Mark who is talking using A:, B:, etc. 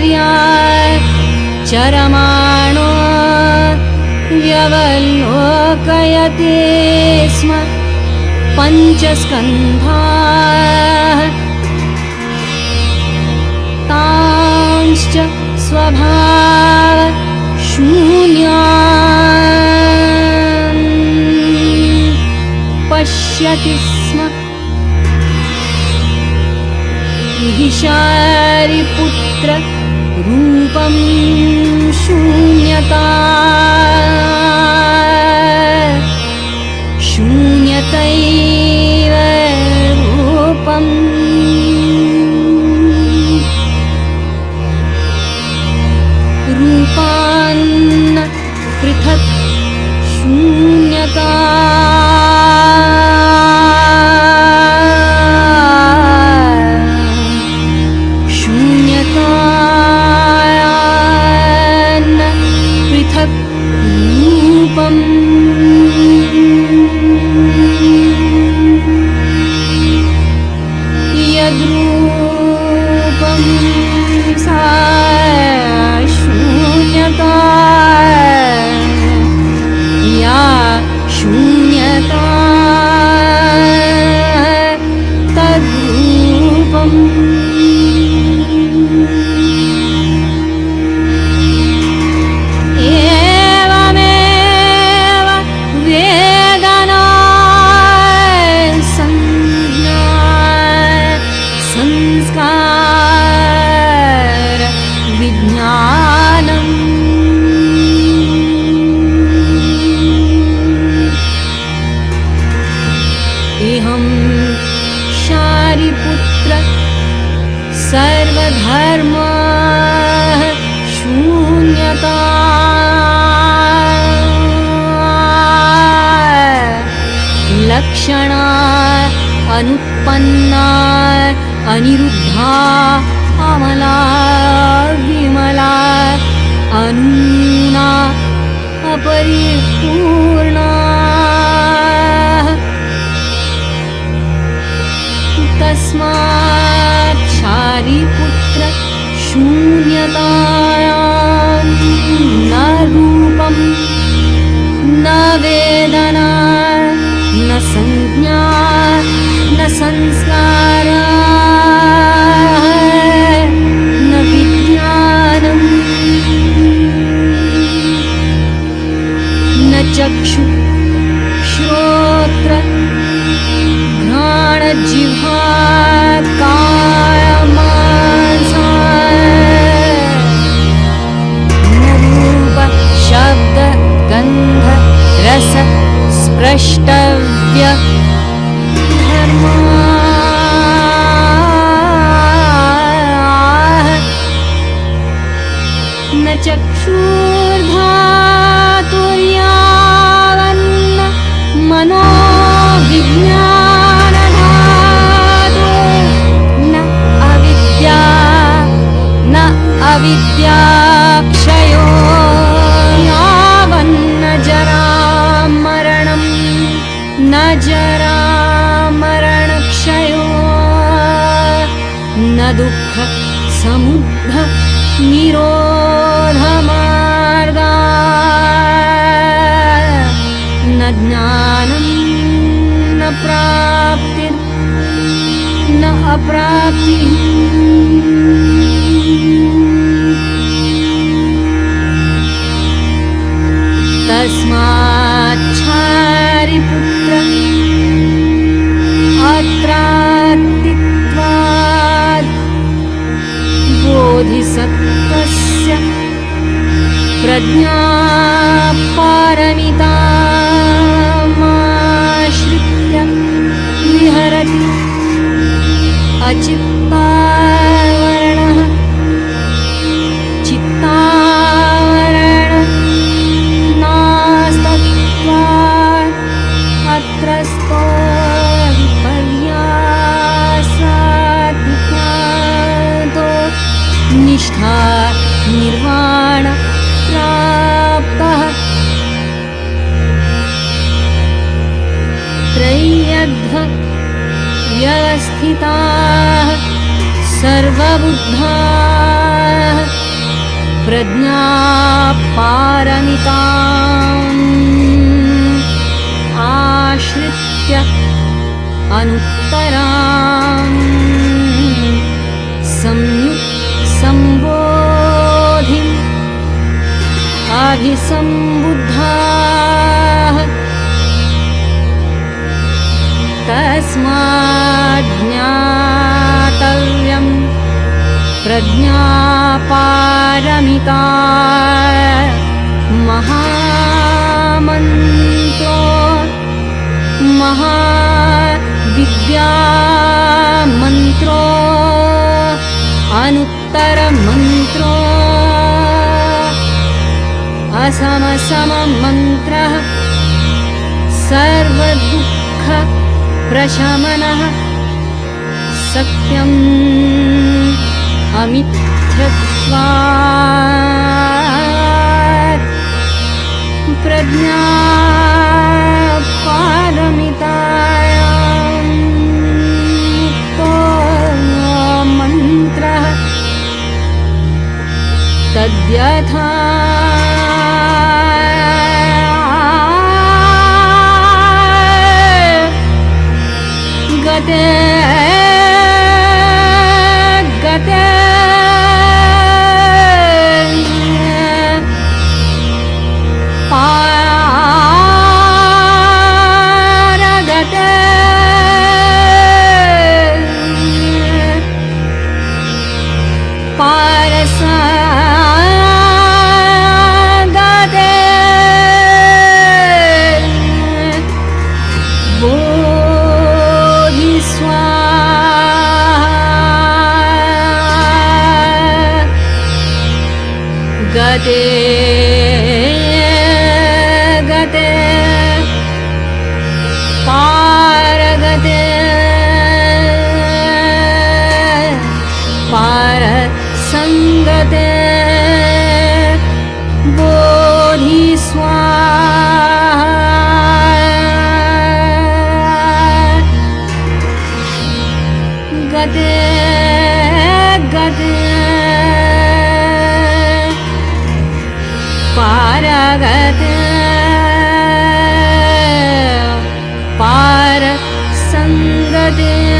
A: चरमाणो व्यवलोकयते स्म पञ्चस्कन्धाः तांश्च स्वभाव शून्यान् पश्यति स्म। इति शारिपुत्र रूपं शून्यता शून्यतैव रूपम् रूपान्न पृथक् शून्यता यद्रूपं सा शून्यता या शून्यता तद्रूपम् सर्वधर्म शून्यता लक्षणा अनुत्पन्ना अनिरुद्धा अमला विमला अनूना अपरिपूर्णा तस्मात् शारिपुत्र शून्यतायां न रूपं न वेदना न संज्ञा न संस्कार न विज्ञानम् न चक्षु श्रोत्र घ्राणजिह्वा कायमानसा न रूप शब्द गन्ध रस स्प्रष्टव्य धर्मा न चक्षुर्धातुर्यावन्न मनो विज्ञानधातु न अविद्या न अविद्याक्षयो यावन्न जरा मरणं न जरा मरणक्षयो न दुःख समुद्ध निरोधमार्गा न ज्ञानं न प्राप्तिर् न अप्राप्तिः तस्मात् शारिपुत्र अत्रात्तित्वात् बोधिसत्त्वस्य प्रज्ञा पारमितामाश्रित्य विहरति अचित्तावरणः चित्तावरण नास्तत्वात् अत्रस्तो विपर्यासाधिकातो निष्ठा निर्वाण प्राप्तः त्रय्यध्व व्यवस्थिताः सर्वबुद्धाः प्रज्ञापारमिताम् आश्रित्य अनुत्तराम् संबोधिम् अभिसम्बुद्धाः तस्मात् ज्ञातव्यम् प्रज्ञापारमिता महामन्त्रो महाविद्यामन्त्रो अनुत्तरमन्त्रो असमसममन्त्रः सर्वदुःखप्रशमनः सत्यम् अमिथ्यत्वात् प्रज्ञापारमितायां तो मन्त्रः तद्यथा गते गते गते पारगते पारसंगते बोधिस्वाहा गते गते पारगते पारसंगते